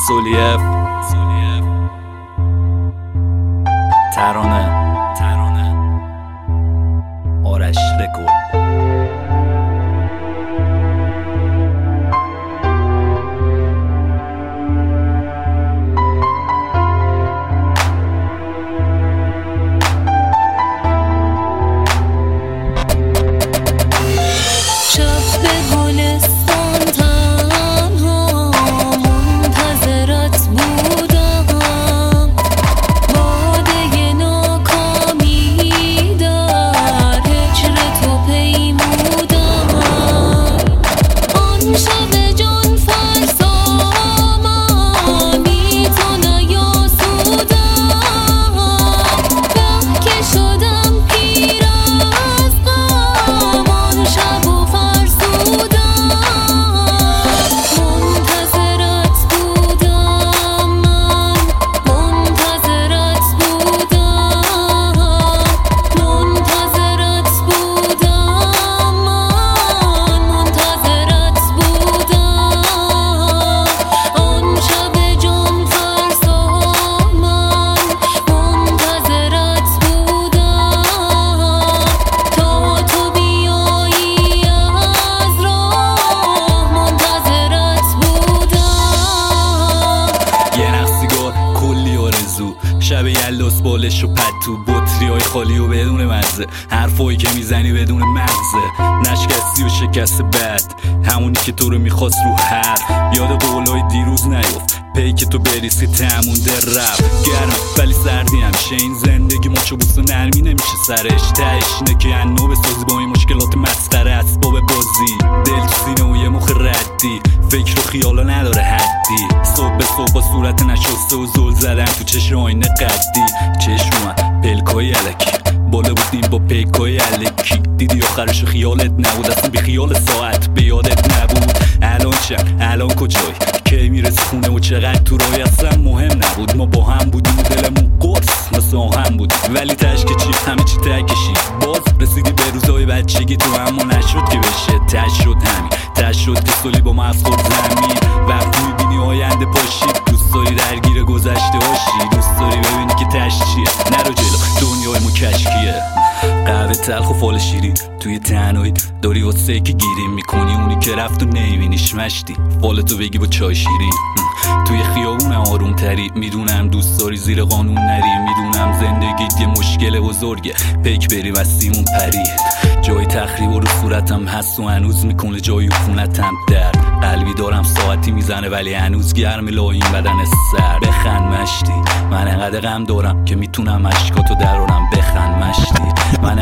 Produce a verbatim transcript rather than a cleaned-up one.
سولیف ترانه ترانه آرش رکورد. شب یلداس بالش و پتو بطری های خالی و بدون مزه، حرفایی که میزنی بدون مغزه، نشکستی و شکست بد، همونی که تو رو میخواست رو هر یاد قولای دیروز نیفت، پی که تو بریسی تمونده رب گرم ولی سردی همیشه این زندگی مچو بوست و نرمی نمیشه سرش، تهش اینه که انو بسازی با این مشکلات مسخره اسباب بازی، دل تو سینه و یه مخ ردی، فکر و خیالا نداره حدی، صبح به صبح با صورت نشسته و زل زدن تو چشم آینه قدی، چشم اومد پلکای علکی بالا بودیم با پیکای علکی، دیدی آخرش خیالت نبود اصلا بی خیال ساعت به یادت نبود، الان چند الان کجایی کی میرسی خونه و چقدر تو رای اصلا مهم نبود، ما با هم بودیم و دلمون قرص مثل آهن بود، ولی تش که چی همه چی ته کشید، باز رسیدی به روزای بچگی تو اما نشد که بشه، تش شد همین تش شد که سولی با ما خورد زمین، وقتی میبینی آینده پاشید دوست داری درگیر گذشته باشی، دوست داری ببینی که تش چیه نرو جلو دنیای ما کشکیه، قهوه تلخ و فال شیرین توی تنهایی داری واسه که گیریم میکنی، اونی که رفت و نمیبینیش مشتی فالتو بگی با چای شیرین، توی خیابونم آروم تری میدونم دوست داری زیر قانون نری، میدونم زندگیت یه مشکل بزرگه پیک بری وسیمون پری، جای تخریب و رو صورتم هست و هنوز میکنه جای خونتم درد، قلبی دارم ساعتی میزنه ولی هنوز گرم لایم بدن سر، بخند مشتی من انقدر غم دارم که میتونم اشکاتو درارم، بخند مشتی من